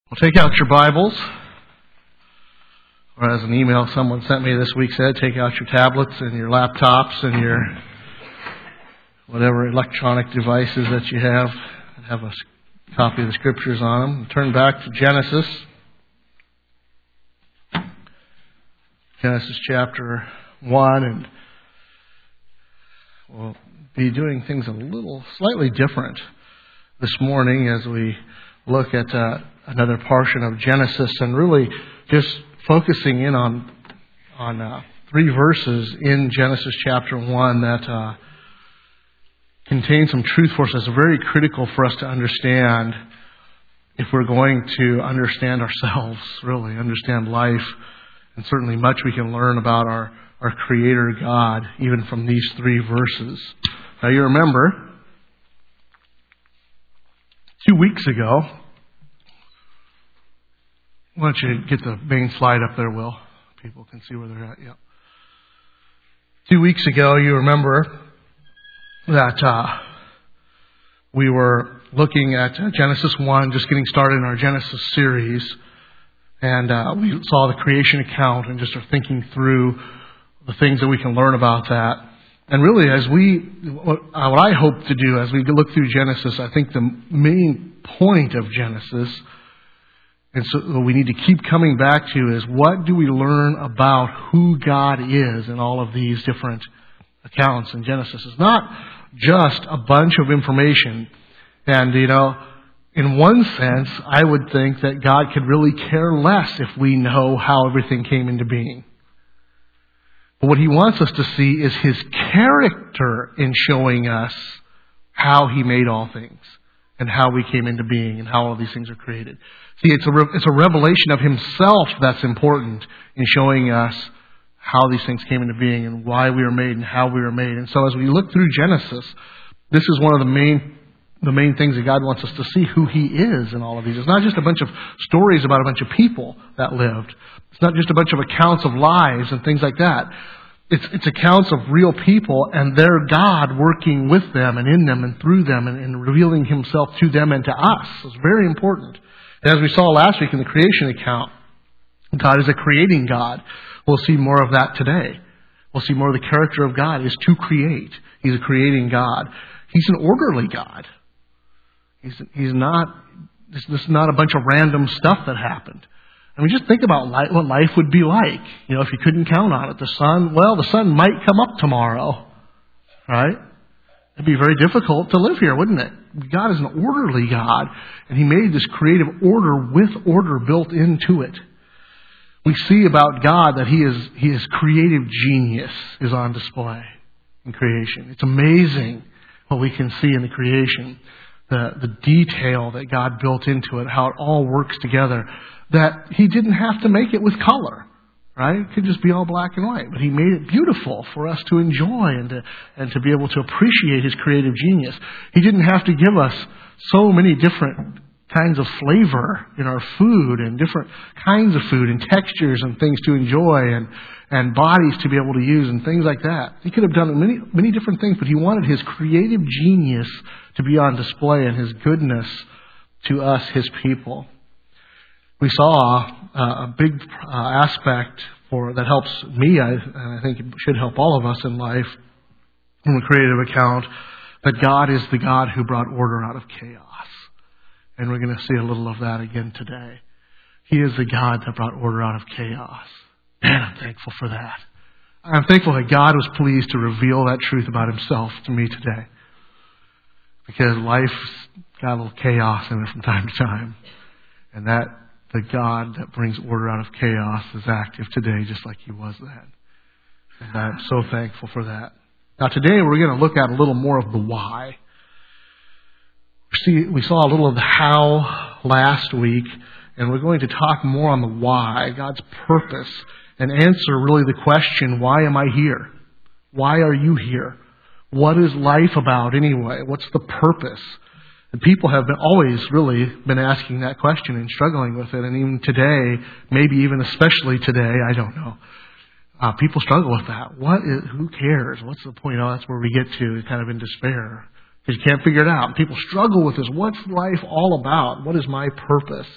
Well, take out your Bibles, or as an email someone sent me this week said, take out your tablets and your laptops and your whatever electronic devices that you have, and have a copy of the Scriptures on them. Turn back to Genesis. Genesis chapter 1, and we'll be doing things slightly different this morning as we look at another portion of Genesis, and really just focusing in on three verses in Genesis chapter 1 that contain some truth for us that's very critical for us to understand if we're going to understand ourselves, really understand life, and certainly much we can learn about our Creator God even from these three verses. Now you remember 2 weeks ago, why don't you get the main slide up there, Will? People can see where they're at. Yeah. 2 weeks ago, you remember that we were looking at Genesis 1, just getting started in our Genesis series, and we saw the creation account and just are thinking through the things that we can learn about that. And really, what I hope to do as we look through Genesis, I think the main point of Genesis, and so what we need to keep coming back to, is what do we learn about who God is in all of these different accounts in Genesis. It's not just a bunch of information. And, in one sense, I would think that God could really care less if we know how everything came into being. But what He wants us to see is His character in showing us how He made all things and how we came into being and how all these things are created. See, it's a revelation of Himself that's important in showing us how these things came into being and why we were made and how we were made. And so as we look through Genesis, this is one of the main things that God wants us to see who He is in all of these. It's not just a bunch of stories about a bunch of people that lived. It's not just a bunch of accounts of lives and things like that. It's accounts of real people and their God working with them and in them and through them and revealing Himself to them and to us. It's very important. And as we saw last week in the creation account, God is a creating God. We'll see more of that today. We'll see more of the character of God is to create. He's a creating God. He's an orderly God. This is not a bunch of random stuff that happened. I mean, just think about what life would be like, if you couldn't count on it. The sun might come up tomorrow, right? It'd be very difficult to live here, wouldn't it? God is an orderly God, and He made this creative order with order built into it. We see about God that His creative genius is on display in creation. It's amazing what we can see in the creation, the detail that God built into it, how it all works together, that He didn't have to make it with color. Right? It could just be all black and white. But He made it beautiful for us to enjoy and to be able to appreciate His creative genius. He didn't have to give us so many different kinds of flavor in our food and different kinds of food and textures and things to enjoy and bodies to be able to use and things like that. He could have done many, many different things, but He wanted His creative genius to be on display and His goodness to us, His people. We saw a big aspect that helps me, and I think it should help all of us in life, from the creative account, that God is the God who brought order out of chaos. And we're going to see a little of that again today. He is the God that brought order out of chaos. Man, I'm thankful for that. I'm thankful that God was pleased to reveal that truth about Himself to me today. Because life's got a little chaos in it from time to time. And that the God that brings order out of chaos is active today just like He was then. And I'm so thankful for that. Now today we're going to look at a little more of the why. We saw a little of the how last week, and we're going to talk more on the why, God's purpose, and answer really the question, why am I here? Why are you here? What is life about anyway? What's the purpose? And people have always really been asking that question and struggling with it. And even today, maybe even especially today, I don't know. People struggle with that. Who cares? What's the point? That's where we get to, kind of in despair. Because you can't figure it out. People struggle with this. What's life all about? What is my purpose?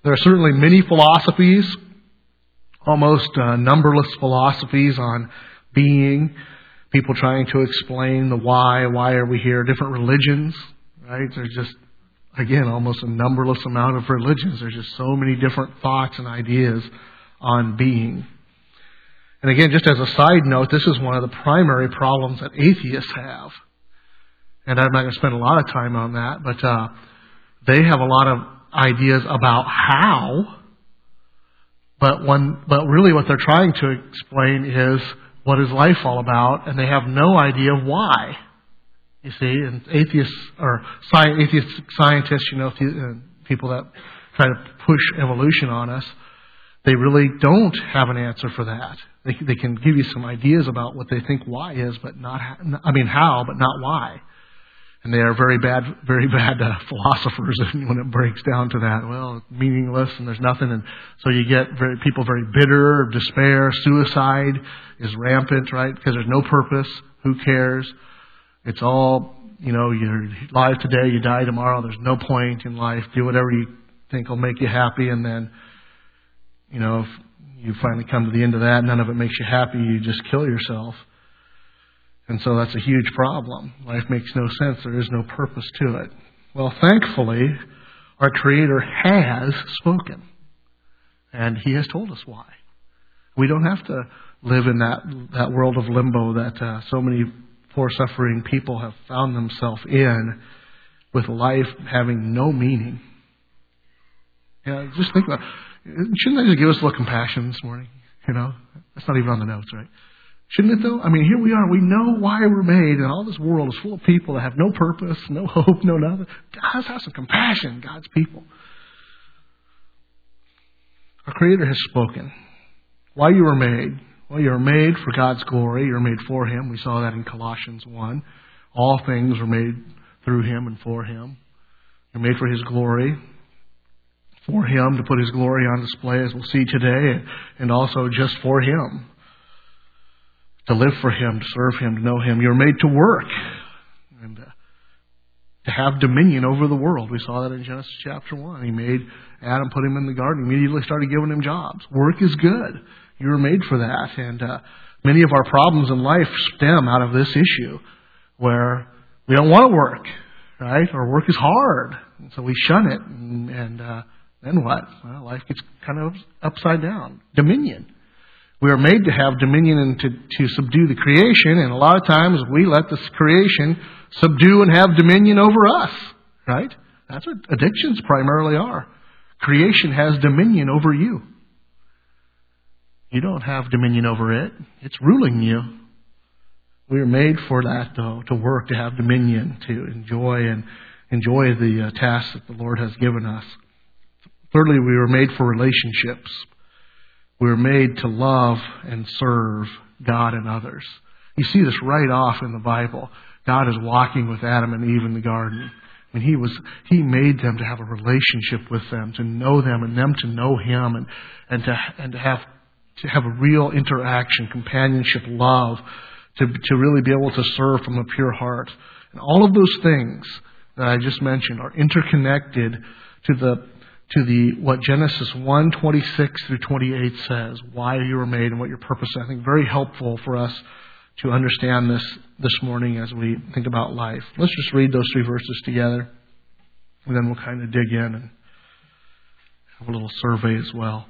There are certainly many philosophies, almost numberless philosophies on being, people trying to explain the why are we here, different religions, right? There's just, again, almost a numberless amount of religions. There's just so many different thoughts and ideas on being. And again, just as a side note, this is one of the primary problems that atheists have. And I'm not going to spend a lot of time on that, but they have a lot of ideas about how, but really what they're trying to explain is what is life all about, and they have no idea why. You see, and atheists or atheist scientists, people that try to push evolution on us, they really don't have an answer for that. They can give you some ideas about what they think why is, but how, but not why. And they are very bad philosophers when it breaks down to that. Well, it's meaningless and there's nothing. And so you get people very bitter, despair, suicide is rampant, right? Because there's no purpose. Who cares? It's all, you're alive today, you die tomorrow. There's no point in life. Do whatever you think will make you happy. And then, if you finally come to the end of that, none of it makes you happy, you just kill yourself. And so that's a huge problem. Life makes no sense. There is no purpose to it. Well, thankfully, our Creator has spoken. And He has told us why. We don't have to live in that world of limbo that so many poor suffering people have found themselves in, with life having no meaning. Just think about it. Shouldn't that just give us a little compassion this morning? That's not even on the notes, right? Shouldn't it though? Here we are. We know why we're made, and all this world is full of people that have no purpose, no hope, no nothing. God has some compassion, God's people. Our Creator has spoken. Why you were made? Well, you were made for God's glory. You were made for Him. We saw that in Colossians 1. All things were made through Him and for Him. You're made for His glory. For Him, to put His glory on display, as we'll see today, and also just for Him. To live for Him, to serve Him, to know Him. You're made to work and to have dominion over the world. We saw that in Genesis chapter 1. He made Adam, put him in the garden, immediately started giving him jobs. Work is good. You were made for that. And many of our problems in life stem out of this issue, where we don't want to work, right? Or work is hard. And so we shun it. And then what? Well, life gets kind of upside down. Dominion. We are made to have dominion and to subdue the creation, and a lot of times we let this creation subdue and have dominion over us, right? That's what addictions primarily are. Creation has dominion over you. You don't have dominion over it. It's ruling you. We are made for that, though, to work, to have dominion, to enjoy the tasks that the Lord has given us. Thirdly, we were made for relationships. We were made to love and serve God and others. You see this right off in the Bible. God is walking with Adam and Eve in the garden. He made them to have a relationship with them, to know them and them to know Him, and to have a real interaction, companionship, love, to really be able to serve from a pure heart. And all of those things that I just mentioned are interconnected to the what Genesis 1:26 through 28 says, why you were made and what your purpose is. I think very helpful for us to understand this morning as we think about life. Let's just read those three verses together, and then we'll kind of dig in and have a little survey as well.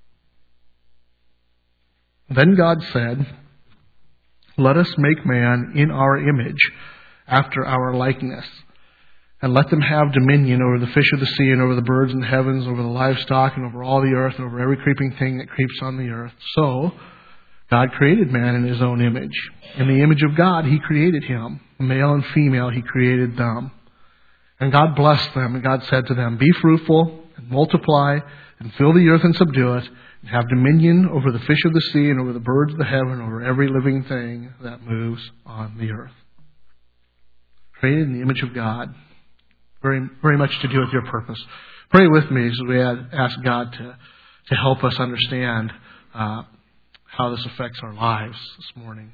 Then God said, "Let us make man in our image, after our likeness, and let them have dominion over the fish of the sea and over the birds in the heavens, over the livestock and over all the earth and over every creeping thing that creeps on the earth." So God created man in His own image. In the image of God He created him. Male and female He created them. And God blessed them, and God said to them, "Be fruitful and multiply and fill the earth and subdue it, and have dominion over the fish of the sea and over the birds of the heaven, and over every living thing that moves on the earth." Created in the image of God. Very, very much to do with your purpose. Pray with me as we ask God to help us understand how this affects our lives this morning.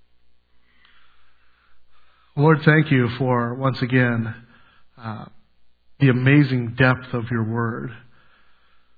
Lord, thank you for, once again, the amazing depth of your word.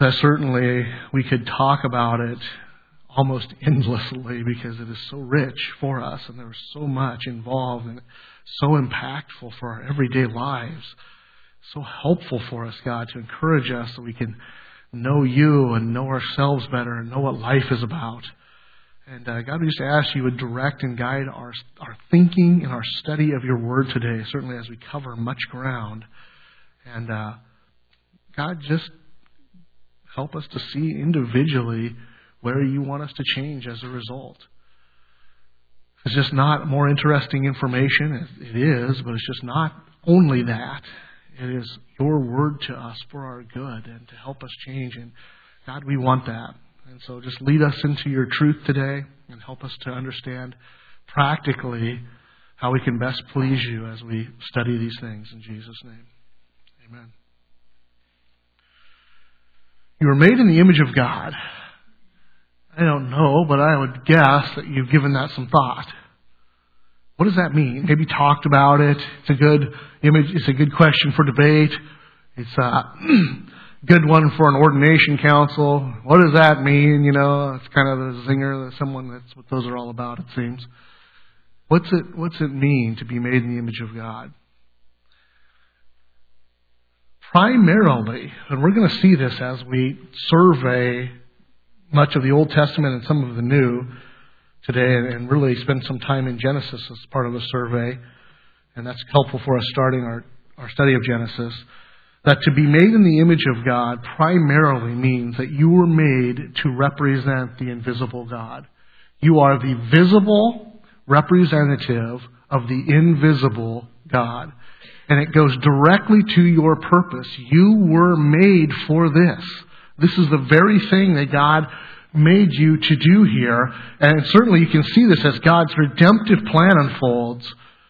that certainly we could talk about it almost endlessly because it is so rich for us and there's so much involved and so impactful for our everyday lives. So helpful for us, God, to encourage us so we can know you and know ourselves better and know what life is about. And God, we just ask you would direct and guide our thinking and our study of your word today, certainly as we cover much ground. And God, just help us to see individually where you want us to change as a result. It's just not more interesting information. It is, but it's just not only that. It is your word to us for our good and to help us change. And God, we want that. And so just lead us into your truth today and help us to understand practically how we can best please you as we study these things. In Jesus' name, amen. You were made in the image of God. I don't know, but I would guess that you've given that some thought. What does that mean? Maybe talked about it. It's a good image. It's a good question for debate. It's a good one for an ordination council. What does that mean? You know, it's kind of a zinger. That's what those are all about, it seems. What's it mean to be made in the image of God? Primarily, and we're going to see this as we survey much of the Old Testament and some of the New today, and really spend some time in Genesis as part of the survey. And that's helpful for us starting our study of Genesis. That to be made in the image of God primarily means that you were made to represent the invisible God. You are the visible representative of the invisible God. And it goes directly to your purpose. You were made for this. This is the very thing that God made you to do here. And certainly you can see this as God's redemptive plan unfolds.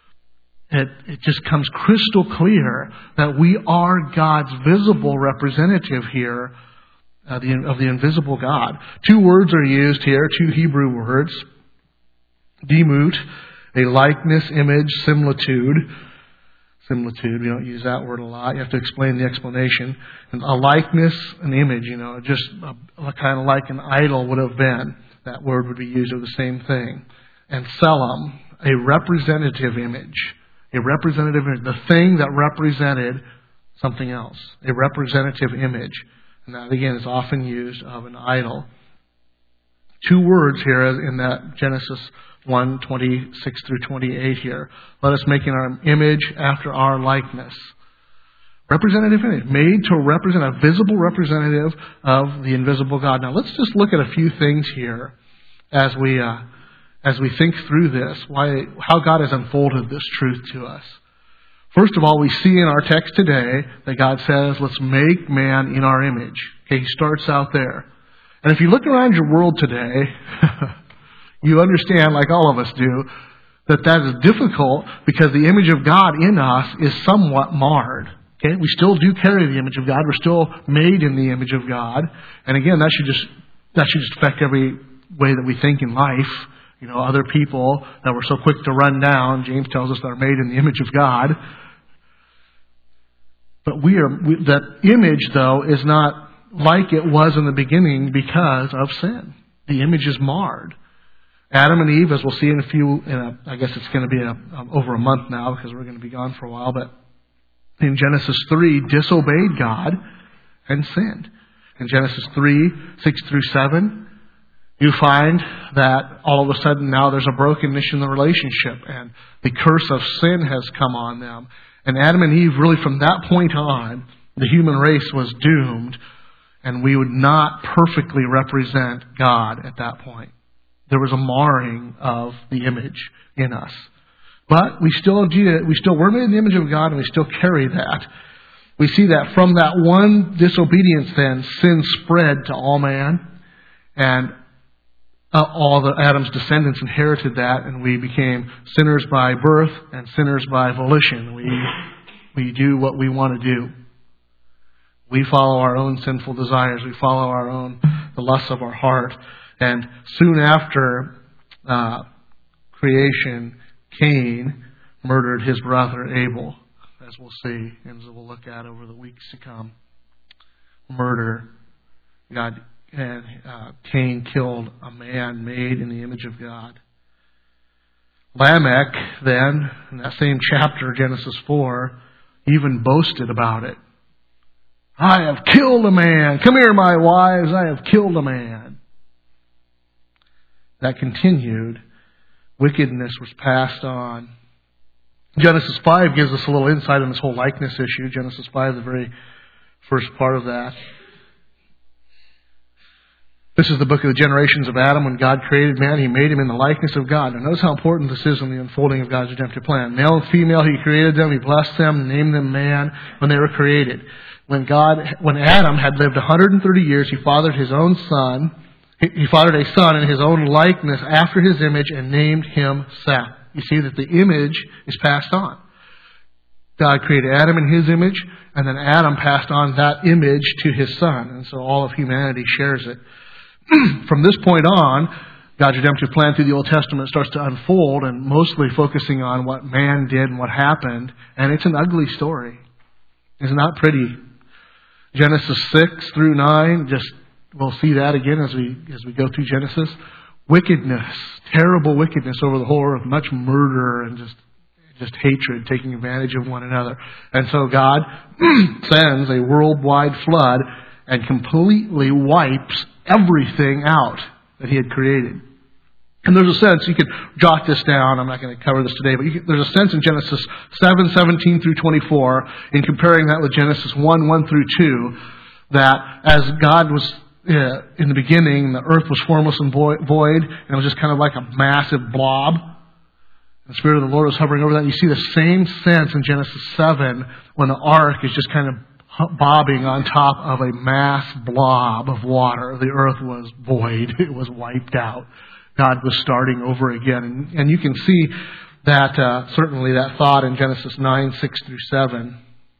It just comes crystal clear that we are God's visible representative here of the invisible God. Two words are used here, two Hebrew words. Demut, a likeness, image, similitude. Similitude, we don't use that word a lot. You have to explain the explanation. And a likeness, an image, just kind of like an idol would have been. That word would be used of the same thing. And tselem, a representative image. A representative image, the thing that represented something else. A representative image. And that, again, is often used of an idol. Two words here in that Genesis 1:26 through 28 here. Let us make in our image after our likeness. Representative image, made to represent, a visible representative of the invisible God. Now let's just look at a few things here as we think through this, how God has unfolded this truth to us. First of all, we see in our text today that God says, let's make man in our image. Okay, he starts out there. And if you look around your world today, you understand, like all of us do, that is difficult because the image of God in us is somewhat marred. Okay, we still do carry the image of God. We're still made in the image of God. And again, that should just affect every way that we think in life. Other people that we're so quick to run down, James tells us, that are made in the image of God. But that image, though, is not like it was in the beginning because of sin. The image is marred. Adam and Eve, as we'll see I guess it's going to be over a month now because we're going to be gone for a while, but in Genesis 3, disobeyed God and sinned. In Genesis 3, 6 through 7, you find that all of a sudden now there's a brokenness in the relationship and the curse of sin has come on them. And Adam and Eve, really from that point on, the human race was doomed and we would not perfectly represent God at that point. There was a marring of the image in us. But we still were made in the image of God and we still carry that. We see that from that one disobedience then, sin spread to all man. And all the Adam's descendants inherited that, and we became sinners by birth and sinners by volition. We do what we want to do. We follow our own sinful desires. We follow the lusts of our heart. And soon after creation, Cain murdered his brother Abel, as we'll see and as we'll look at over the weeks to come. Murder. Cain killed a man made in the image of God. Lamech, then, in that same chapter, Genesis 4, even boasted about it. I have killed a man. Come here, my wives. I have killed a man. That continued. Wickedness was passed on. Genesis 5 gives us a little insight on this whole likeness issue. Genesis 5, the very first part of that. This is the book of the generations of Adam. When God created man, He made him in the likeness of God. And notice how important this is in the unfolding of God's redemptive plan. Male and female, He created them. He blessed them, named them man when they were created. When Adam had lived 130 years, he fathered his own son. He fathered a son in his own likeness after his image and named him Seth. You see that the image is passed on. God created Adam in His image, and then Adam passed on that image to his son. And so all of humanity shares it. From this point on, God's redemptive plan through the Old Testament starts to unfold, and mostly focusing on what man did and what happened. And it's an ugly story. It's not pretty. Genesis 6 through 9, we'll see that again as we go through Genesis. Wickedness, terrible wickedness over the whole earth, much murder and just hatred, taking advantage of one another. And so God sends a worldwide flood and completely wipes everything out that He had created. And there's a sense, you could jot this down, I'm not going to cover this today, but there's a sense in Genesis 7:17 through 24, in comparing that with Genesis 1:1 through 2, that as God was in the beginning, the earth was formless and void, and it was just kind of like a massive blob. The Spirit of the Lord was hovering over that. And you see the same sense in Genesis 7, when the ark is just kind of bobbing on top of a mass blob of water. The earth was void. It was wiped out. God was starting over again. And you can see that, certainly that thought in Genesis 9:6 through 7.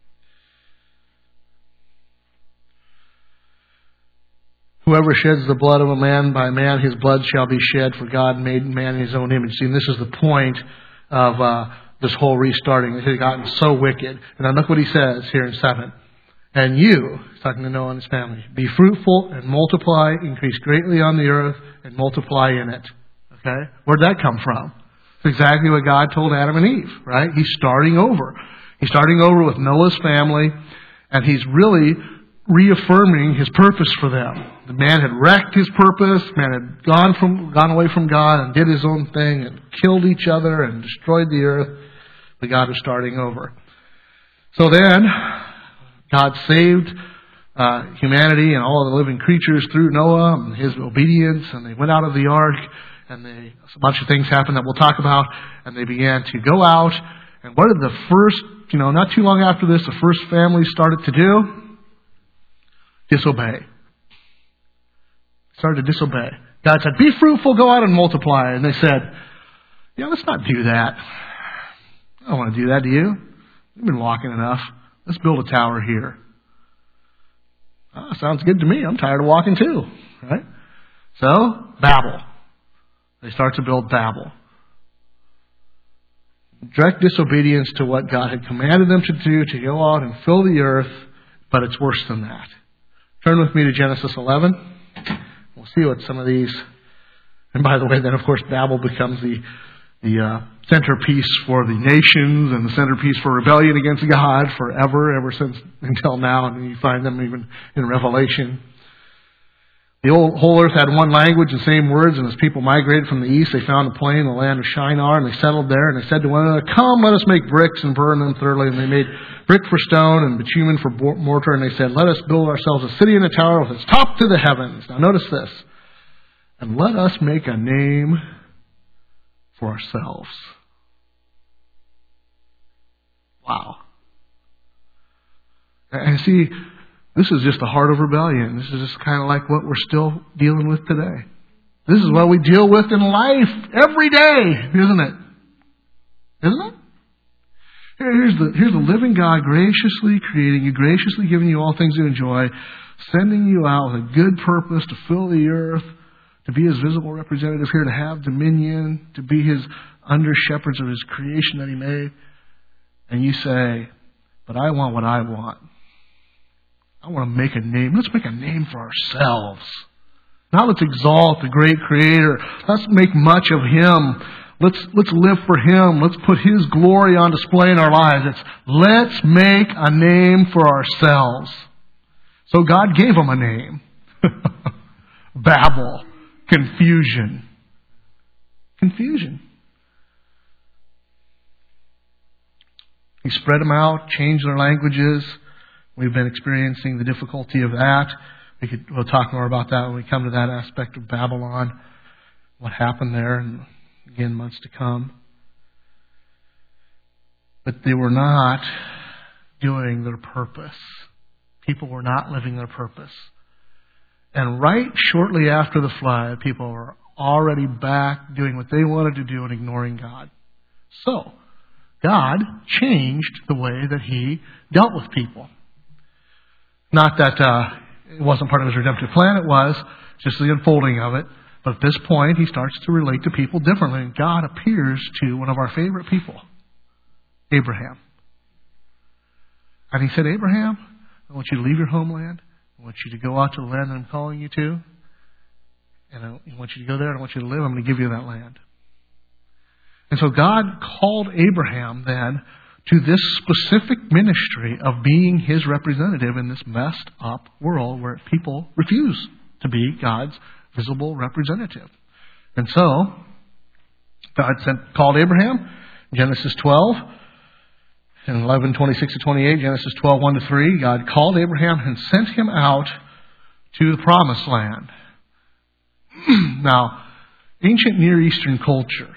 Whoever sheds the blood of a man, by man his blood shall be shed, for God made man in His own image. See, and this is the point of this whole restarting. It had gotten so wicked. And then look what He says here in 7. And you, he's talking to Noah and his family, be fruitful and multiply, increase greatly on the earth, and multiply in it. Okay? Where'd that come from? It's exactly what God told Adam and Eve, right? He's starting over. He's starting over with Noah's family, and He's really reaffirming His purpose for them. The man had wrecked his purpose. The man had gone away from God and did his own thing and killed each other and destroyed the earth. But God was starting over. So then, God saved humanity and all of the living creatures through Noah and his obedience, and they went out of the ark, and a bunch of things happened that we'll talk about, and they began to go out. And what did the first, not too long after this, the first family started to do? Disobey. Started to disobey. God said, be fruitful, go out and multiply. And they said, let's not do that. I don't want to do that, do you? We've been walking enough. Let's build a tower here. Sounds good to me. I'm tired of walking too. Right? So, Babel. They start to build Babel. Direct disobedience to what God had commanded them to do, to go out and fill the earth, but it's worse than that. Turn with me to Genesis 11. We'll see what some of these... And by the way, then of course Babel becomes the centerpiece for the nations and the centerpiece for rebellion against God forever, ever since until now. And you find them even in Revelation. The whole earth had one language and same words, and as people migrated from the east, they found a plain, the land of Shinar, and they settled there, and they said to one another, come, let us make bricks and burn them thoroughly. And they made brick for stone and bitumen for mortar, and they said, let us build ourselves a city and a tower with its top to the heavens. Now notice this. And let us make a name for ourselves. Wow. And see, this is just the heart of rebellion. This is just kind of like what we're still dealing with today. This is what we deal with in life every day, isn't it? Isn't it? Here's the living God graciously creating you, graciously giving you all things to enjoy, sending you out with a good purpose to fill the earth, to be His visible representative here, to have dominion, to be His under shepherds of His creation that He made. And you say, but I want what I want. I want to make a name. Let's make a name for ourselves. Now let's exalt the great Creator. Let's make much of Him. Let's live for Him. Let's put His glory on display in our lives. Let's make a name for ourselves. So God gave them a name. Babel. Confusion. Confusion. He spread them out, changed their languages. We've been experiencing the difficulty of that. We'll talk more about that when we come to that aspect of Babylon. What happened there, and again, months to come. But they were not doing their purpose. People were not living their purpose. And right shortly after the flood, people were already back doing what they wanted to do and ignoring God. So, God changed the way that He dealt with people. Not that it wasn't part of His redemptive plan, it was just the unfolding of it. But at this point, He starts to relate to people differently. And God appears to one of our favorite people, Abraham. And He said, Abraham, I want you to leave your homeland. I want you to go out to the land that I'm calling you to. And I want you to go there and I want you to live. I'm going to give you that land. And so God called Abraham then to this specific ministry of being His representative in this messed up world where people refuse to be God's visible representative. And so, God called Abraham, Genesis 12, and 11:26-28, Genesis 12, 1-3. God called Abraham and sent him out to the promised land. Now, ancient Near Eastern culture,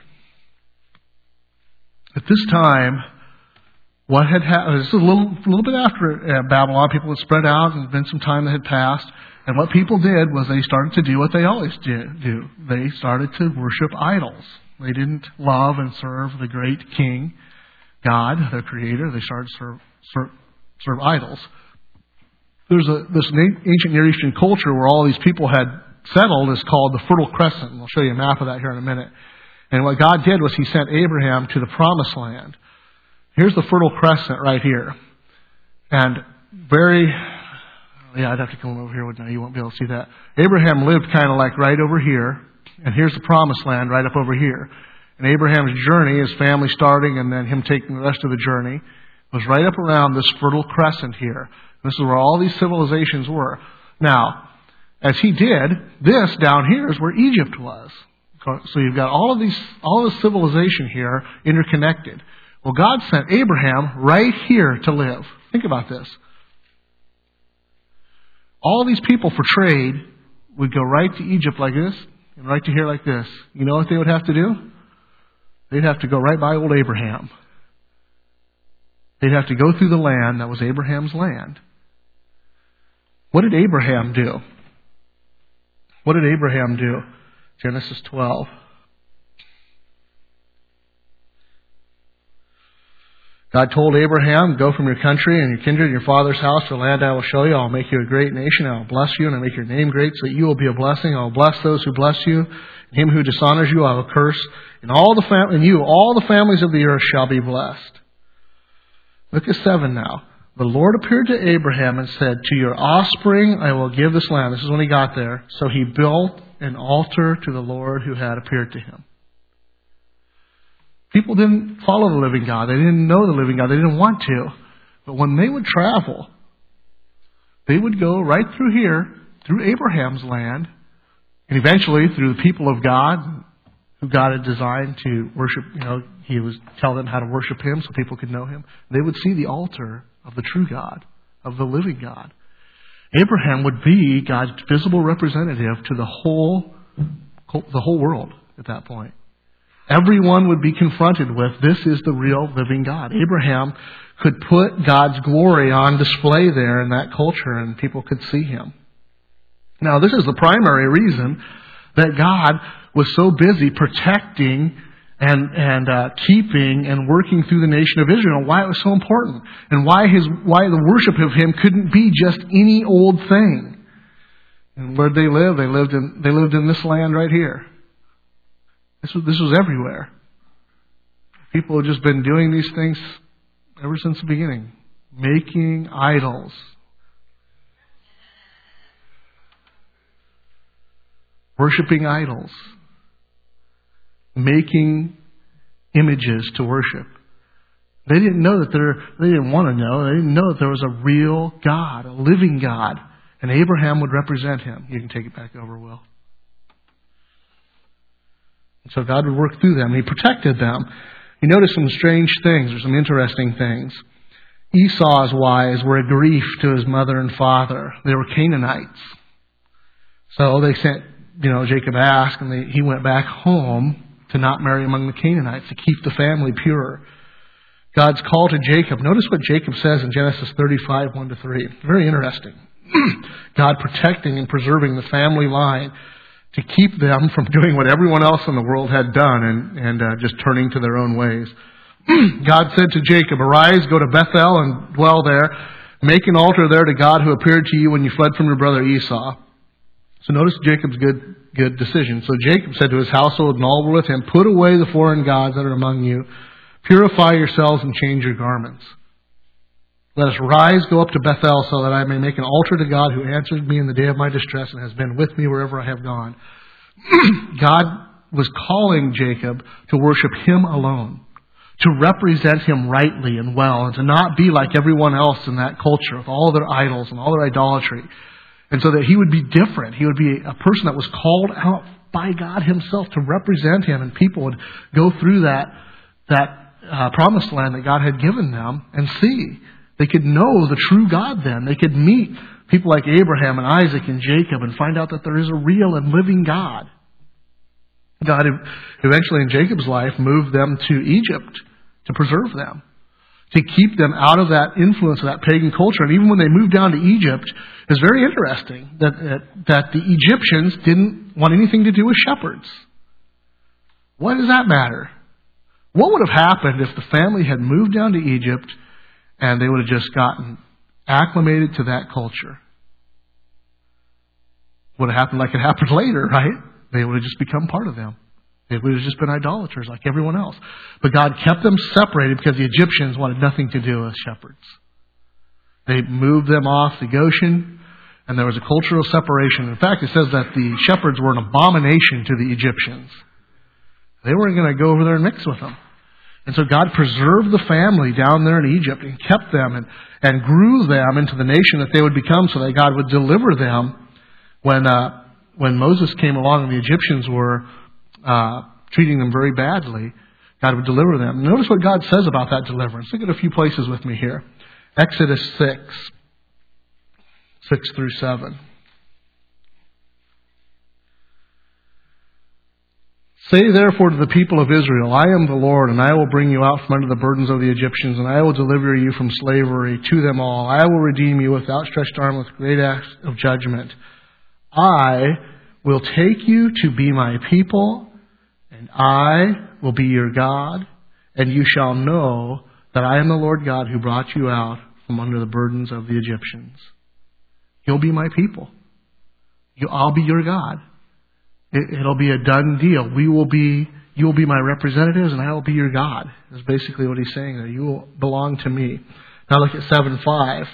at this time, what had happened, this is a little bit after Babylon, people had spread out and been some time that had passed. And what people did was they started to do what they always do. They started to worship idols. They didn't love and serve the great King, God, their Creator. They started to serve idols. There's this ancient Near Eastern culture where all these people had settled is called the Fertile Crescent. And I'll show you a map of that here in a minute. And what God did was He sent Abraham to the Promised Land. Here's the Fertile Crescent right here. And I'd have to come over here. No, you won't be able to see that. Abraham lived kind of like right over here. And here's the Promised Land right up over here. And Abraham's journey, his family starting and then him taking the rest of the journey, was right up around this Fertile Crescent here. This is where all these civilizations were. Now, as he did, this down here is where Egypt was. So you've got all this civilization here interconnected. Well, God sent Abraham right here to live. Think about this. All these people for trade would go right to Egypt like this and right to here like this. You know what they would have to do? They'd have to go right by old Abraham. They'd have to go through the land that was Abraham's land. What did Abraham do? What did Abraham do? Genesis 12. God told Abraham, go from your country and your kindred and your father's house to the land I will show you. I'll make you a great nation. I will bless you and I'll make your name great so that you will be a blessing. I will bless those who bless you. And him who dishonors you I will curse. And all the families of the earth shall be blessed. Look at 7 now. The Lord appeared to Abraham and said, to your offspring I will give this land. This is when he got there. So he built an altar to the Lord who had appeared to him. People didn't follow the living God. They didn't know the living God. They didn't want to. But when they would travel, they would go right through here, through Abraham's land, and eventually through the people of God, who God had designed to worship. He would tell them how to worship Him so people could know Him. They would see the altar of the true God, of the living God. Abraham would be God's visible representative to the whole world at that point. Everyone would be confronted with, this is the real living God. Abraham could put God's glory on display there in that culture and people could see Him. Now, this is the primary reason that God was so busy protecting and keeping and working through the nation of Israel, why it was so important, and why the worship of Him couldn't be just any old thing. And where they lived? They lived in this land right here. This was everywhere. People have just been doing these things ever since the beginning. Making idols. worshiping idols, making images to worship. They didn't know that they didn't want to know. They didn't know that there was a real God, a living God. And Abraham would represent him. You can take it back over, Will. And so God would work through them. He protected them. You notice some strange things, or some interesting things. Esau's wives were a grief to his mother and father. They were Canaanites. So they sent, Jacob asked, and he went back home to not marry among the Canaanites, to keep the family pure. God's call to Jacob. Notice what Jacob says in Genesis 35, 1-3. Very interesting. God protecting and preserving the family line to keep them from doing what everyone else in the world had done and just turning to their own ways. God said to Jacob, "Arise, go to Bethel and dwell there. Make an altar there to God who appeared to you when you fled from your brother Esau." So notice Jacob's good decision. So Jacob said to his household and all were with him, "Put away the foreign gods that are among you. Purify yourselves and change your garments. Let us rise, go up to Bethel, so that I may make an altar to God who answered me in the day of my distress and has been with me wherever I have gone." God was calling Jacob to worship him alone, to represent him rightly and well, and to not be like everyone else in that culture with all their idols and all their idolatry. And so that he would be different. He would be a person that was called out by God himself to represent him, and people would go through that promised land that God had given them and see. They could know the true God then. They could meet people like Abraham and Isaac and Jacob and find out that there is a real and living God. God eventually in Jacob's life moved them to Egypt to preserve them, to keep them out of that influence of that pagan culture. And even when they moved down to Egypt, it's very interesting that the Egyptians didn't want anything to do with shepherds. Why does that matter? What would have happened if the family had moved down to Egypt and they would have just gotten acclimated to that culture? Would have happened like it happened later, right? They would have just become part of them. They would have just been idolaters like everyone else. But God kept them separated because the Egyptians wanted nothing to do with shepherds. They moved them off the Goshen, and there was a cultural separation. In fact, it says that the shepherds were an abomination to the Egyptians. They weren't going to go over there and mix with them. And so God preserved the family down there in Egypt and kept them and grew them into the nation that they would become, so that God would deliver them when Moses came along and the Egyptians were treating them very badly. God would deliver them. Notice what God says about that deliverance. Look at a few places with me here. Exodus 6:6-7. "Say therefore to the people of Israel, I am the Lord, and I will bring you out from under the burdens of the Egyptians, and I will deliver you from slavery to them all. I will redeem you with outstretched arm, with great acts of judgment. I will take you to be my people, and I will be your God, and you shall know that I am the Lord God who brought you out from under the burdens of the Egyptians." You'll be my people. I'll be your God. It'll be a done deal. You will be my representatives, and I will be your God. That's basically what he's saying there. You will belong to me. Now look at 7:5.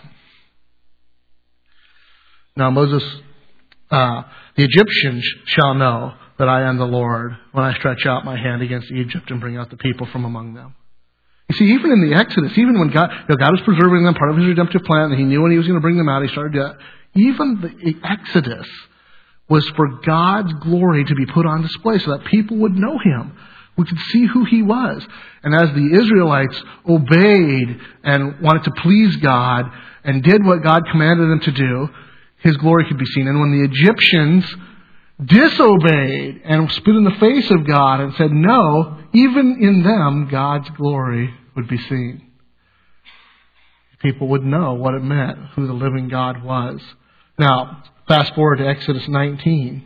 "Now Moses, the Egyptians shall know that I am the Lord when I stretch out my hand against Egypt and bring out the people from among them." You see, even in the Exodus, even when God was preserving them, part of his redemptive plan, and he knew when he was going to bring them out, he started to, even the Exodus was for God's glory to be put on display so that people would know him. We could see who he was. And as the Israelites obeyed and wanted to please God and did what God commanded them to do, his glory could be seen. And when the Egyptians disobeyed and spit in the face of God and said no, even in them God's glory would be seen. People would know what it meant, who the living God was. Now, fast forward to Exodus 19.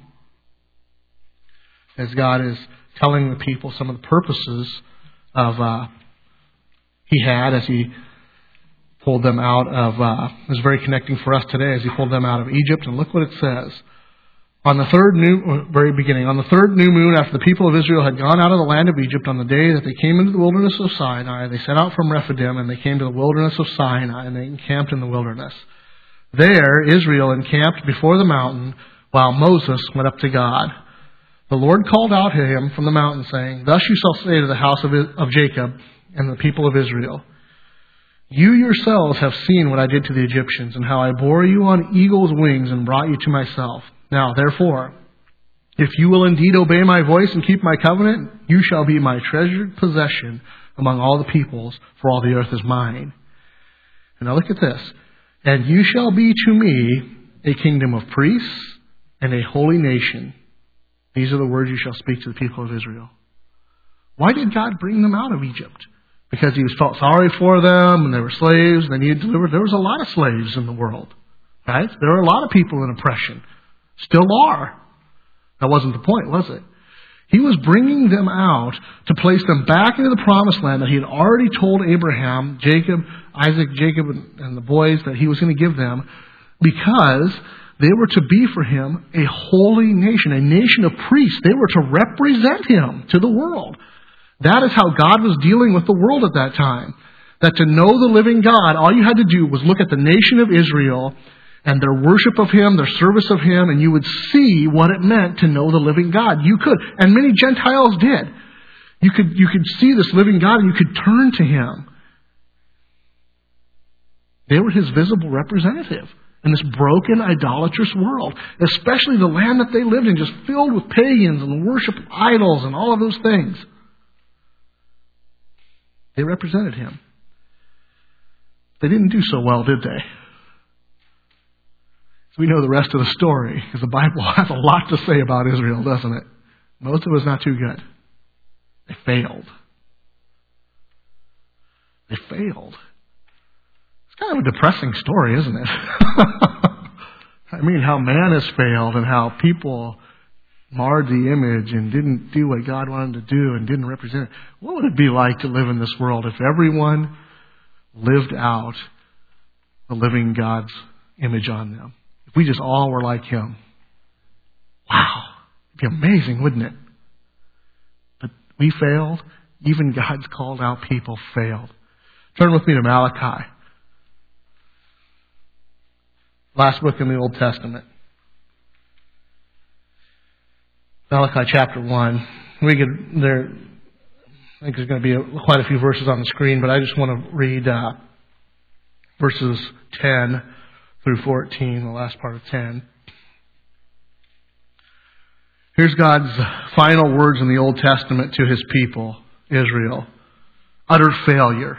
As God is telling the people some of the purposes of he had as he pulled them out of, is very connecting for us today as he pulled them out of Egypt. And look what it says. On the third new moon, after the people of Israel had gone out of the land of Egypt, on the day that they came into the wilderness of Sinai, they set out from Rephidim, and they came to the wilderness of Sinai, and they encamped in the wilderness. There, Israel encamped before the mountain, while Moses went up to God. The Lord called out to him from the mountain, saying, Thus you shall say to the house of Jacob and the people of Israel, You yourselves have seen what I did to the Egyptians, and how I bore you on eagle's wings and brought you to myself. Now, therefore, if you will indeed obey my voice and keep my covenant, you shall be my treasured possession among all the peoples, for all the earth is mine. And now look at this. And you shall be to me a kingdom of priests and a holy nation. These are the words you shall speak to the people of Israel. Why did God bring them out of Egypt? Because he felt sorry for them and they were slaves and they needed delivered. There was a lot of slaves in the world. Right? There are a lot of people in oppression. Still are. That wasn't the point, was it? He was bringing them out to place them back into the promised land that he had already told Abraham, Isaac, Jacob, and the boys that he was going to give them, because they were to be for him a holy nation, a nation of priests. They were to represent him to the world. That is how God was dealing with the world at that time. That to know the living God, all you had to do was look at the nation of Israel and their worship of him, their service of him, and you would see what it meant to know the living God. You could, and many Gentiles did. You could see this living God and you could turn to him. They were his visible representative in this broken, idolatrous world, especially the land that they lived in, just filled with pagans and worship of idols and all of those things. They represented him. They didn't do so well, did they? We know the rest of the story, because the Bible has a lot to say about Israel, doesn't it? Most of it is not too good. They failed. They failed. It's kind of a depressing story, isn't it? I mean, how man has failed and how people marred the image and didn't do what God wanted to do and didn't represent it. What would it be like to live in this world if everyone lived out the living God's image on them? If we just all were like him. Wow. It'd be amazing, wouldn't it? But we failed. Even God's called out people failed. Turn with me to Malachi. Last book in the Old Testament. Malachi chapter 1. I think there's going to be quite a few verses on the screen, but I just want to read verses 10 through 14, the last part of 10. Here's God's final words in the Old Testament to his people, Israel. Utter failure.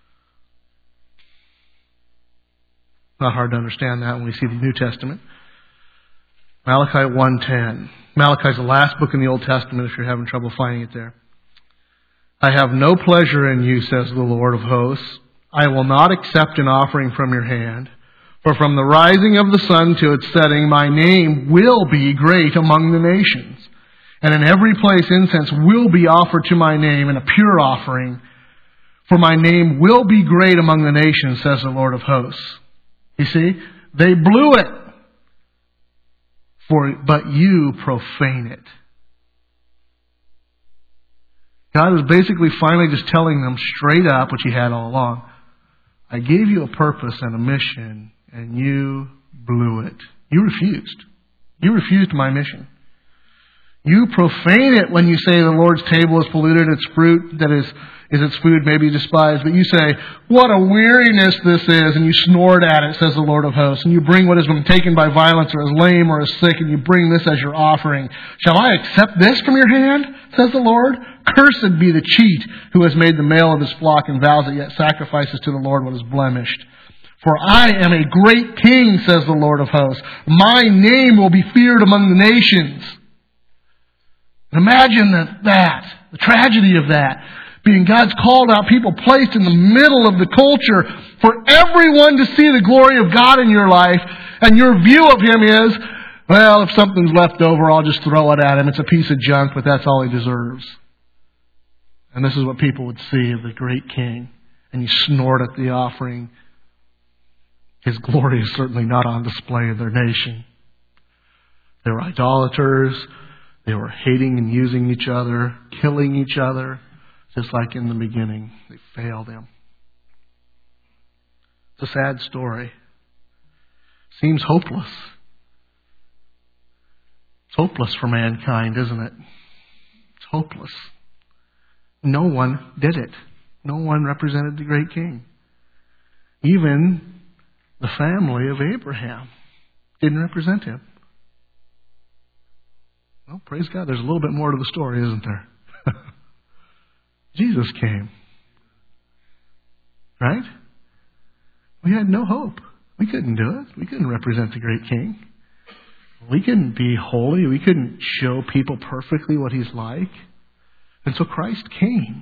Not hard to understand that when we see the New Testament. Malachi 1:10. Malachi is the last book in the Old Testament if you're having trouble finding it there. I have no pleasure in you, says the Lord of hosts. I will not accept an offering from your hand. For from the rising of the sun to its setting, my name will be great among the nations. And in every place incense will be offered to my name in a pure offering. For my name will be great among the nations, says the Lord of hosts. You see, they blew it. But you profane it. God is basically finally just telling them straight up what you had all along. I gave you a purpose and a mission, and you blew it. You refused. You refused my mission. You profane it when you say the Lord's table is polluted, its fruit, that is its food may be despised. But you say, what a weariness this is, and you snort at it, says the Lord of hosts. And you bring what has been taken by violence, or is lame, or is sick, and you bring this as your offering. Shall I accept this from your hand, says the Lord? Cursed be the cheat who has made the male of his flock and vows it, yet sacrifices to the Lord what is blemished. For I am a great king, says the Lord of hosts. My name will be feared among the nations. Imagine the tragedy of that. Being God's called out people placed in the middle of the culture for everyone to see the glory of God in your life. And your view of him is, well, if something's left over, I'll just throw it at him. It's a piece of junk, but that's all he deserves. And this is what people would see of the great king. And you snort at the offering. His glory is certainly not on display in their nation. They were idolaters. They were hating and using each other, killing each other, just like in the beginning. They failed him. It's a sad story. Seems hopeless. It's hopeless for mankind, isn't it? It's hopeless. No one did it. No one represented the great king. Even the family of Abraham didn't represent him. Well, praise God, there's a little bit more to the story, isn't there? Jesus came. Right? We had no hope. We couldn't do it. We couldn't represent the great king. We couldn't be holy. We couldn't show people perfectly what he's like. And so Christ came.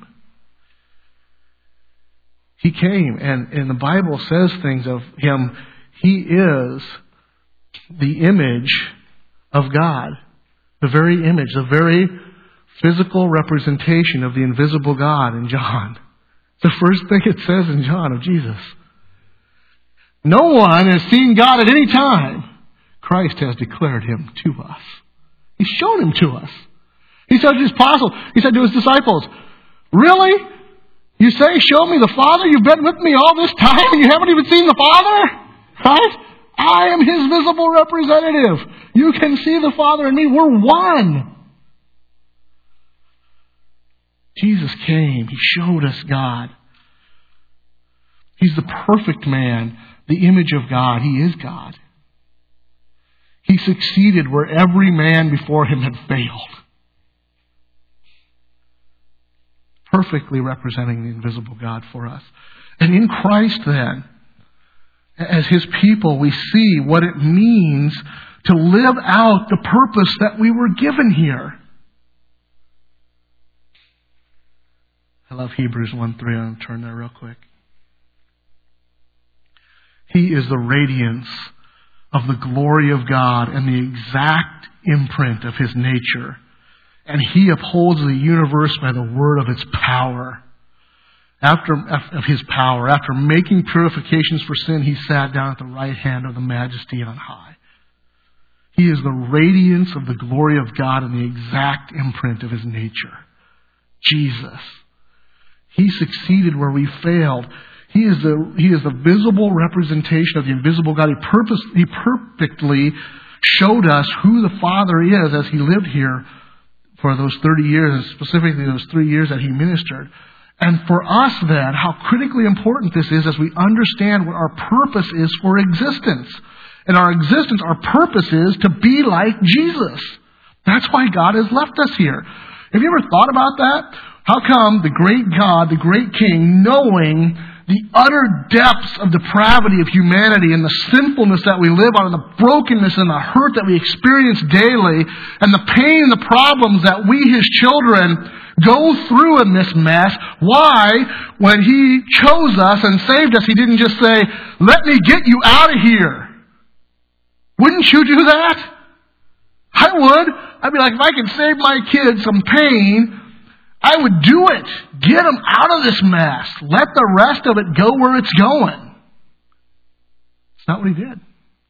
He came, and the Bible says things of him. He is the image of God. The very image, the very physical representation of the invisible God in John. The first thing it says in John of Jesus. No one has seen God at any time. Christ has declared him to us. He's shown him to us. He said to his apostles, he said to his disciples, really? You say, show me the Father? You've been with me all this time and you haven't even seen the Father? Right? I am his visible representative. You can see the Father in me. We're one. Jesus came. He showed us God. He's the perfect man, the image of God. He is God. He succeeded where every man before him had failed. Perfectly representing the invisible God for us. And in Christ then, as his people, we see what it means to live out the purpose that we were given here. I love Hebrews 1:3. I'm going to turn there real quick. He is the radiance of the glory of God and the exact imprint of his nature. And he upholds the universe by the word of its power. After making purifications for sin, he sat down at the right hand of the Majesty on high. He is the radiance of the glory of God and the exact imprint of his nature. Jesus. He succeeded where we failed. He is the visible representation of the invisible God. He perfectly showed us who the Father is as he lived here for those 30 years, and specifically those 3 years that he ministered. And for us then, how critically important this is as we understand what our purpose is for existence. And our existence, our purpose is to be like Jesus. That's why God has left us here. Have you ever thought about that? How come the great God, the great King, knowing the utter depths of depravity of humanity and the sinfulness that we live on and the brokenness and the hurt that we experience daily and the pain and the problems that we, his children, go through in this mess, why, when he chose us and saved us, he didn't just say, let me get you out of here. Wouldn't you do that? I would. I'd be like, if I could save my kids some pain, I would do it. Get them out of this mess. Let the rest of it go where it's going. It's not what he did.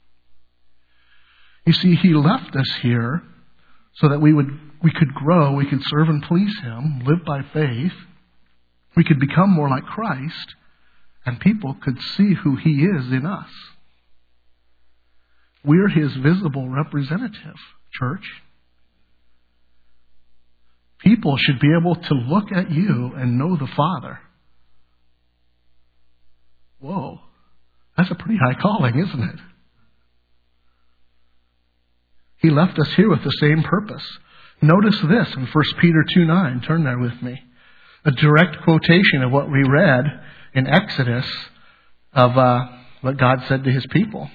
You see, he left us here so that we could grow, we could serve and please him, live by faith. We could become more like Christ, and people could see who he is in us. We're his visible representative, church. People should be able to look at you and know the Father. Whoa, that's a pretty high calling, isn't it? He left us here with the same purpose. Notice this in 1 Peter 2:9. Turn there with me. A direct quotation of what we read in Exodus of what God said to his people.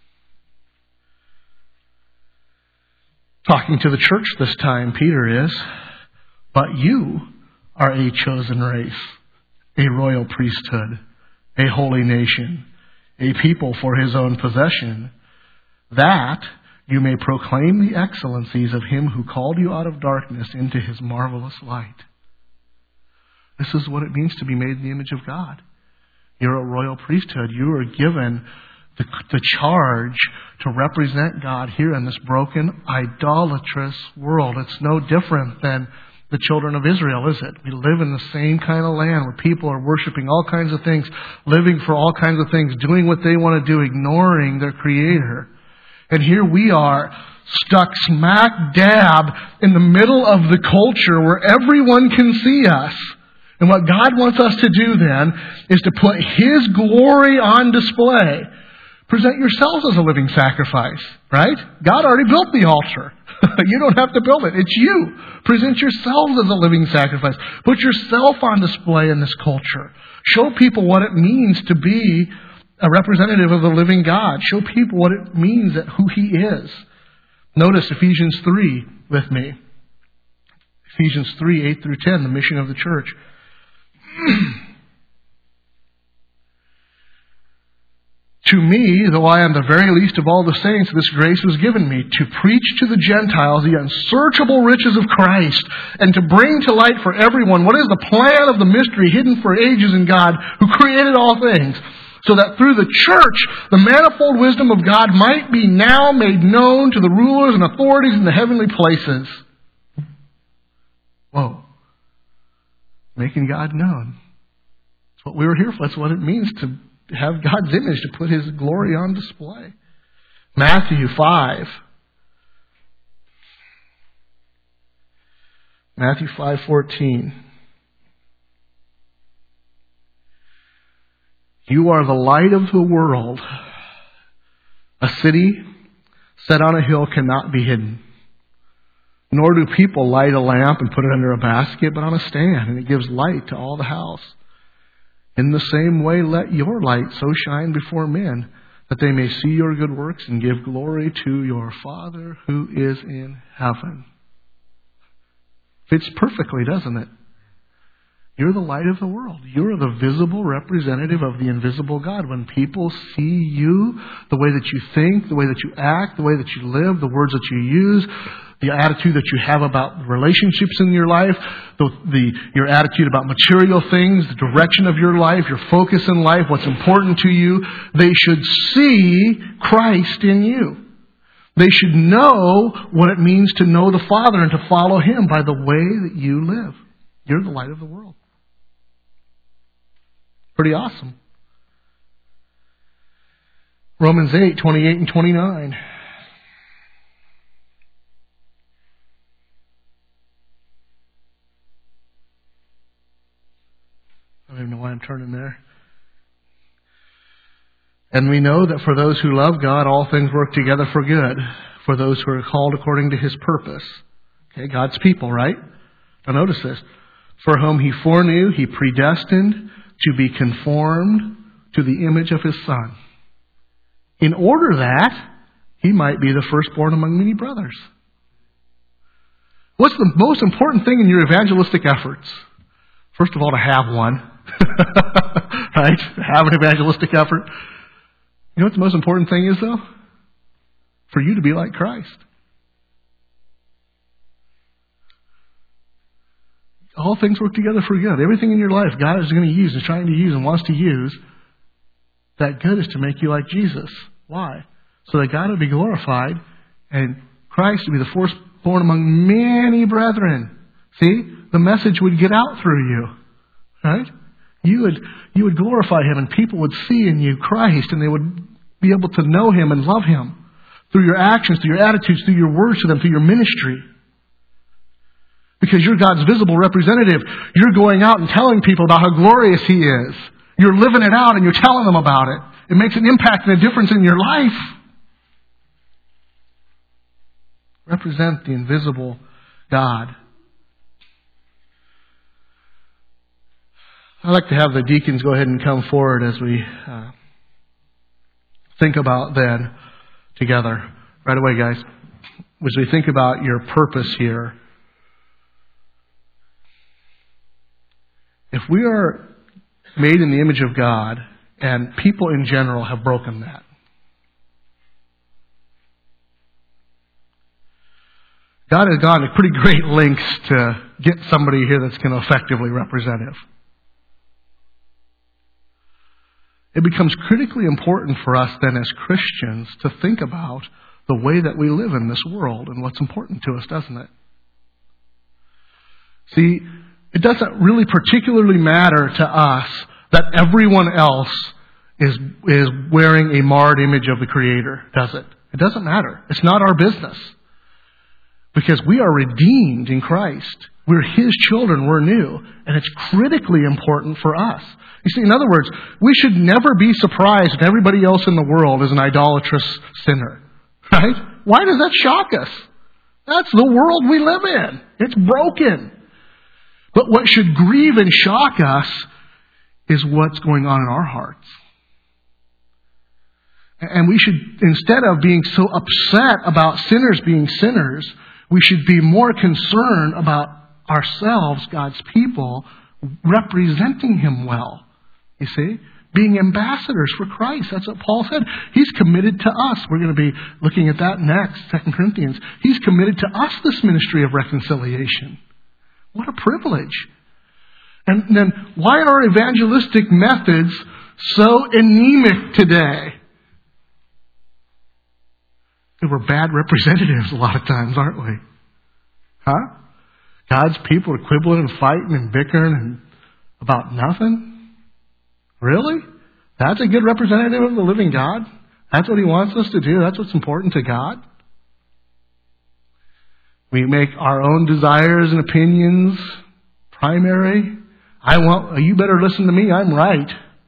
Talking to the church this time, Peter is, but you are a chosen race, a royal priesthood, a holy nation, a people for his own possession, that you may proclaim the excellencies of him who called you out of darkness into his marvelous light. This is what it means to be made in the image of God. You're a royal priesthood. You are given the charge to represent God here in this broken, idolatrous world. It's no different than the children of Israel, is it? We live in the same kind of land where people are worshiping all kinds of things, living for all kinds of things, doing what they want to do, ignoring their Creator. And here we are stuck smack dab in the middle of the culture where everyone can see us. And what God wants us to do then is to put His glory on display. Present yourselves as a living sacrifice, right? God already built the altar. You don't have to build it. It's you. Present yourselves as a living sacrifice. Put yourself on display in this culture. Show people what it means to be a representative of the living God. Show people what it means, that who He is. Notice Ephesians 3 with me. Ephesians 3, 8 through 10, the mission of the church. To me, though I am the very least of all the saints, this grace was given me to preach to the Gentiles the unsearchable riches of Christ, and to bring to light for everyone what is the plan of the mystery hidden for ages in God, who created all things, so that through the church the manifold wisdom of God might be now made known to the rulers and authorities in the heavenly places. Whoa. Making God known. That's what we were here for. That's what it means to have God's image, to put His glory on display. Matthew 5. Matthew 5:14. You are the light of the world. A city set on a hill cannot be hidden. Nor do people light a lamp and put it under a basket, but on a stand, and it gives light to all the house. In the same way, let your light so shine before men, that they may see your good works and give glory to your Father who is in heaven. Fits perfectly, doesn't it? You're the light of the world. You're the visible representative of the invisible God. When people see you, the way that you think, the way that you act, the way that you live, the words that you use, the attitude that you have about relationships in your life, your attitude about material things, the direction of your life, your focus in life, what's important to you, they should see Christ in you. They should know what it means to know the Father and to follow Him by the way that you live. You're the light of the world. Pretty awesome. Romans 8, 28 and 29. I don't even know why I'm turning there. And we know that for those who love God, all things work together for good, for those who are called according to His purpose. Okay, God's people, right? Now notice this. For whom He foreknew, He predestined to be conformed to the image of His Son, in order that He might be the firstborn among many brothers. What's the most important thing in your evangelistic efforts? First of all, to have one. Right? Have an evangelistic effort. You know what the most important thing is, though? For you to be like Christ. All things work together for good. Everything in your life God is going to use, is trying to use, and wants to use, that good is to make you like Jesus. Why? So that God would be glorified and Christ would be the firstborn among many brethren. See? The message would get out through you. Right? You would glorify Him, and people would see in you Christ, and they would be able to know Him and love Him through your actions, through your attitudes, through your words to them, through your ministry. Because you're God's visible representative. You're going out and telling people about how glorious He is. You're living it out and you're telling them about it. It makes an impact and a difference in your life. Represent the invisible God. I'd like to have the deacons go ahead and come forward as we think about then together. Right away, guys. As we think about your purpose here. If we are made in the image of God, and people in general have broken that, God has gone to pretty great lengths to get somebody here that's going to effectively represent Him. It becomes critically important for us then as Christians to think about the way that we live in this world and what's important to us, doesn't it? See, it doesn't really particularly matter to us that everyone else is wearing a marred image of the Creator, does it? It doesn't matter. It's not our business. Because we are redeemed in Christ. We're His children. We're new. And it's critically important for us. You see, in other words, we should never be surprised if everybody else in the world is an idolatrous sinner. Right? Why does that shock us? That's the world we live in. It's broken. But what should grieve and shock us is what's going on in our hearts. And we should, instead of being so upset about sinners being sinners, we should be more concerned about ourselves, God's people, representing Him well. You see? Being ambassadors for Christ. That's what Paul said. He's committed to us. We're going to be looking at that next, 2 Corinthians. He's committed to us this ministry of reconciliation. What a privilege. And then, why are our evangelistic methods so anemic today? We're bad representatives a lot of times, aren't we? Huh? God's people are quibbling and fighting and bickering and about nothing? Really? That's a good representative of the living God? That's what He wants us to do? That's what's important to God? We make our own desires and opinions primary. You better listen to me, I'm right.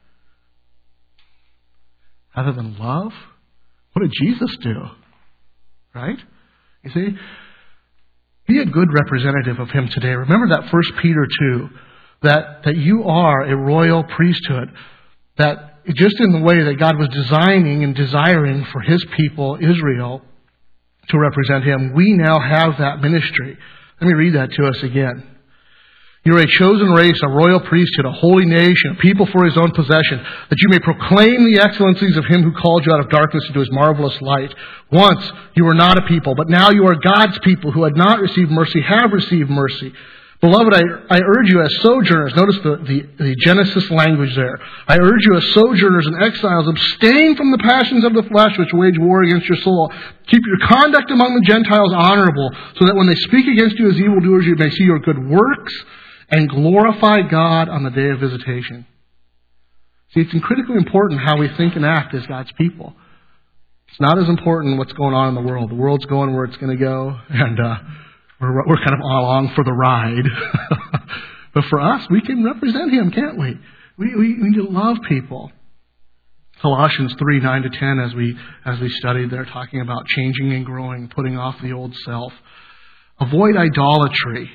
Rather than love? What did Jesus do? Right? You see? Be a good representative of Him today. Remember that 1 Peter 2, that you are a royal priesthood. That just in the way that God was designing and desiring for His people, Israel, to represent Him, we now have that ministry. Let me read that to us again. You're a chosen race, a royal priesthood, a holy nation, a people for His own possession, that you may proclaim the excellencies of Him who called you out of darkness into His marvelous light. Once you were not a people, but now you are God's people who had not received mercy, have received mercy. Beloved, I urge you as sojourners, notice the Genesis language there. I urge you as sojourners and exiles, abstain from the passions of the flesh which wage war against your soul. Keep your conduct among the Gentiles honorable, so that when they speak against you as evildoers, you may see your good works and glorify God on the day of visitation. See, it's critically important how we think and act as God's people. It's not as important what's going on in the world. The world's going where it's going to go, and we're kind of along for the ride. But for us, we can represent Him, can't we? We need to love people. Colossians 3, 9-10, as we studied there, talking about changing and growing, putting off the old self. Avoid idolatry.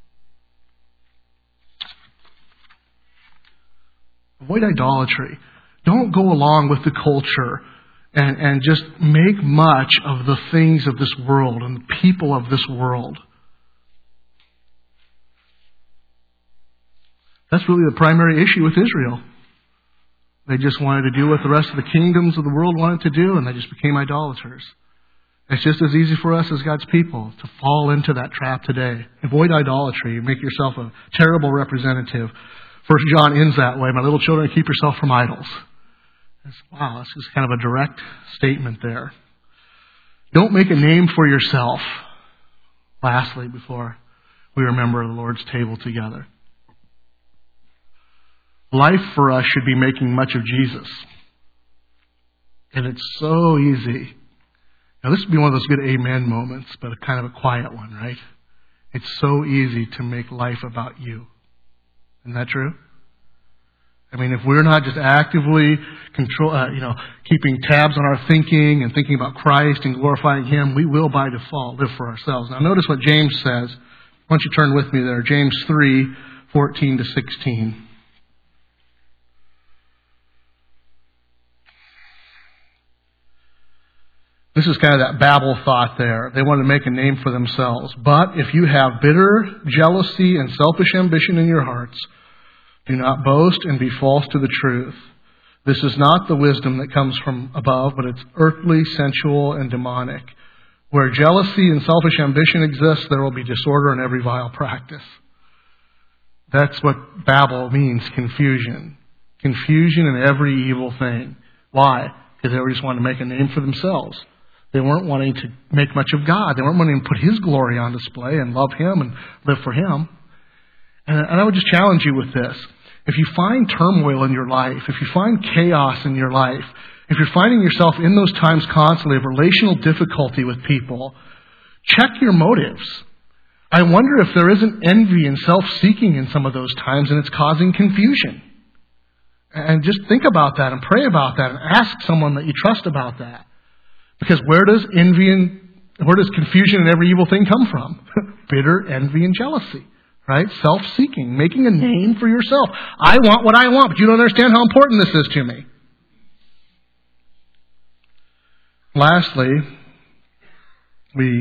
Avoid idolatry. Don't go along with the culture and just make much of the things of this world and the people of this world. That's really the primary issue with Israel. They just wanted to do what the rest of the kingdoms of the world wanted to do, and they just became idolaters. It's just as easy for us as God's people to fall into that trap today. Avoid idolatry. Make yourself a terrible representative. 1 John ends that way. My little children, keep yourself from idols. Wow, this is kind of a direct statement there. Don't make a name for yourself. Lastly, before we remember the Lord's table together. Life for us should be making much of Jesus. And it's so easy. Now, this would be one of those good amen moments, but a kind of a quiet one, right? It's so easy to make life about you. Isn't that true? I mean, if we're not just actively keeping tabs on our thinking and thinking about Christ and glorifying Him, we will by default live for ourselves. Now, notice what James says. Why don't you turn with me there? James 3, 14-16. This is kind of that Babel thought there. They want to make a name for themselves. But if you have bitter jealousy and selfish ambition in your hearts, do not boast and be false to the truth. This is not the wisdom that comes from above, but it's earthly, sensual, and demonic. Where jealousy and selfish ambition exist, there will be disorder in every vile practice. That's what Babel means, confusion. Confusion in every evil thing. Why? Because they just wanted to make a name for themselves. They weren't wanting to make much of God. They weren't wanting to put His glory on display and love Him and live for Him. And I would just challenge you with this. If you find turmoil in your life, if you find chaos in your life, if you're finding yourself in those times constantly of relational difficulty with people, check your motives. I wonder if there isn't envy and self-seeking in some of those times and it's causing confusion. And just think about that and pray about that and ask someone that you trust about that. Because where does confusion and every evil thing come from? Bitter envy and jealousy, right? Self-seeking, making a name for yourself. I want what I want, but you don't understand how important this is to me. Lastly, we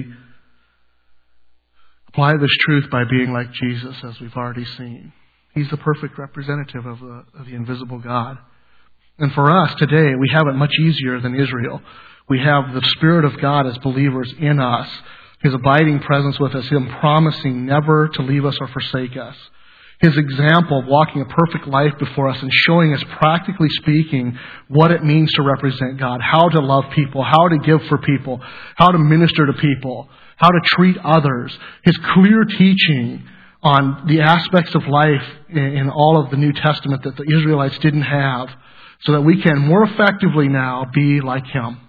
apply this truth by being like Jesus, as we've already seen. He's the perfect representative of the invisible God. And for us today, we have it much easier than Israel. We have the Spirit of God as believers in us, His abiding presence with us, Him promising never to leave us or forsake us. His example of walking a perfect life before us and showing us, practically speaking, what it means to represent God, how to love people, how to give for people, how to minister to people, how to treat others. His clear teaching on the aspects of life in all of the New Testament that the Israelites didn't have, so that we can more effectively now be like Him.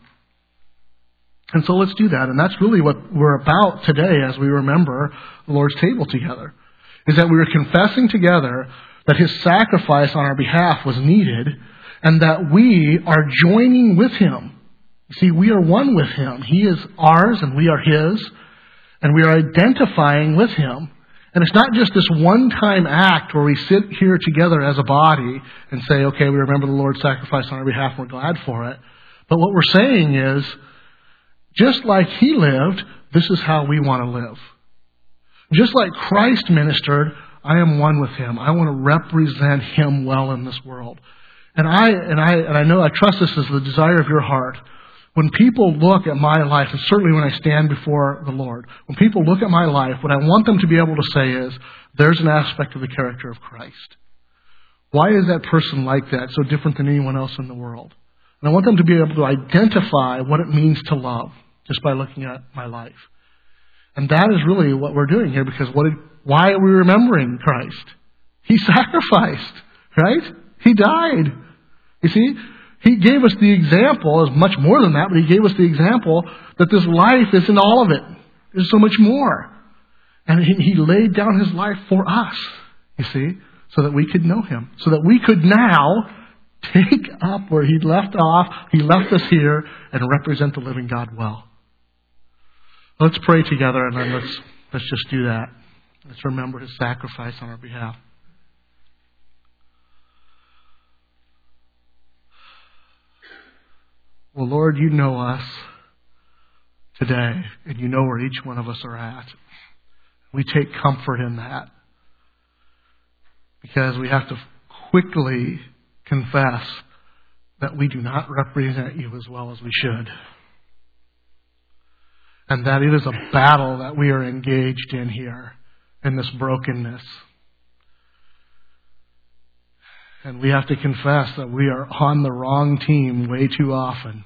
And so let's do that. And that's really what we're about today as we remember the Lord's table together. Is that we are confessing together that His sacrifice on our behalf was needed and that we are joining with Him. You see, we are one with Him. He is ours and we are His. And we are identifying with Him. And it's not just this one-time act where we sit here together as a body and say, okay, we remember the Lord's sacrifice on our behalf and we're glad for it. But what we're saying is, just like He lived, this is how we want to live. Just like Christ ministered, I am one with Him. I want to represent Him well in this world. And I know, I trust this is the desire of your heart. When people look at my life, and certainly when I stand before the Lord, when people look at my life, what I want them to be able to say is, there's an aspect of the character of Christ. Why is that person like that, so different than anyone else in the world? And I want them to be able to identify what it means to love just by looking at my life. And that is really what we're doing here, because why are we remembering Christ? He sacrificed, right? He died. You see, He gave us the example, as much more than that, but He gave us the example that this life isn't all of it. There's so much more. And He laid down His life for us, you see, so that we could know Him. So that we could now take up where He left off. He left us here and represent the living God well. Let's pray together and then let's just do that. Let's remember His sacrifice on our behalf. Well, Lord, You know us today, and You know where each one of us are at. We take comfort in that, because we have to quickly confess that we do not represent You as well as we should. And that it is a battle that we are engaged in here, in this brokenness. And we have to confess that we are on the wrong team way too often.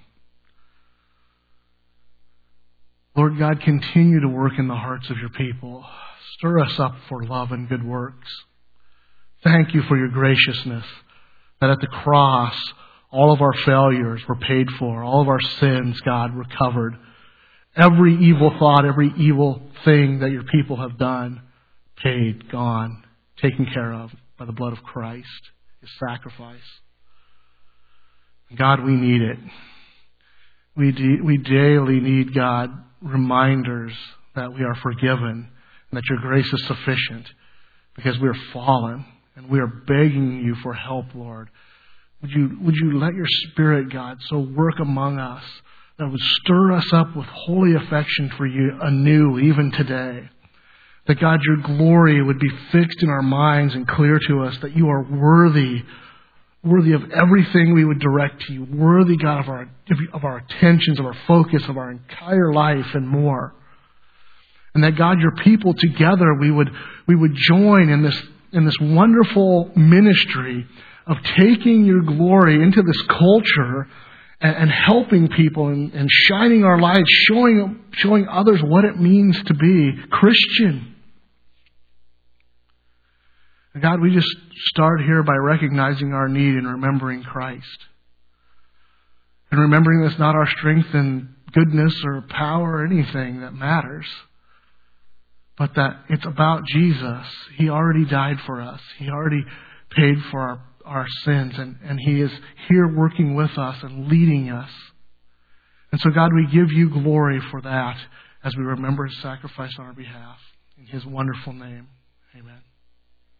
Lord God, continue to work in the hearts of Your people. Stir us up for love and good works. Thank You for Your graciousness, that at the cross, all of our failures were paid for. All of our sins, God, were covered. Every evil thought, every evil thing that Your people have done, paid, gone, taken care of by the blood of Christ, His sacrifice. God, we need it. We daily need, God, reminders that we are forgiven and that Your grace is sufficient, because we are fallen and we are begging You for help, Lord. Would you let Your Spirit, God, so work among us that would stir us up with holy affection for You anew, even today. That, God, Your glory would be fixed in our minds and clear to us, that You are worthy of everything we would direct to You, worthy, God, of our attentions, of our focus, of our entire life and more. And that, God, Your people together, we would join in this wonderful ministry of taking Your glory into this culture and helping people and shining our lights, showing others what it means to be Christian. And God, we just start here by recognizing our need and remembering Christ. And remembering that it's not our strength and goodness or power or anything that matters, but that it's about Jesus. He already died for us. He already paid for our sins, and He is here working with us and leading us. And so, God, we give You glory for that as we remember His sacrifice on our behalf. In His wonderful name, amen.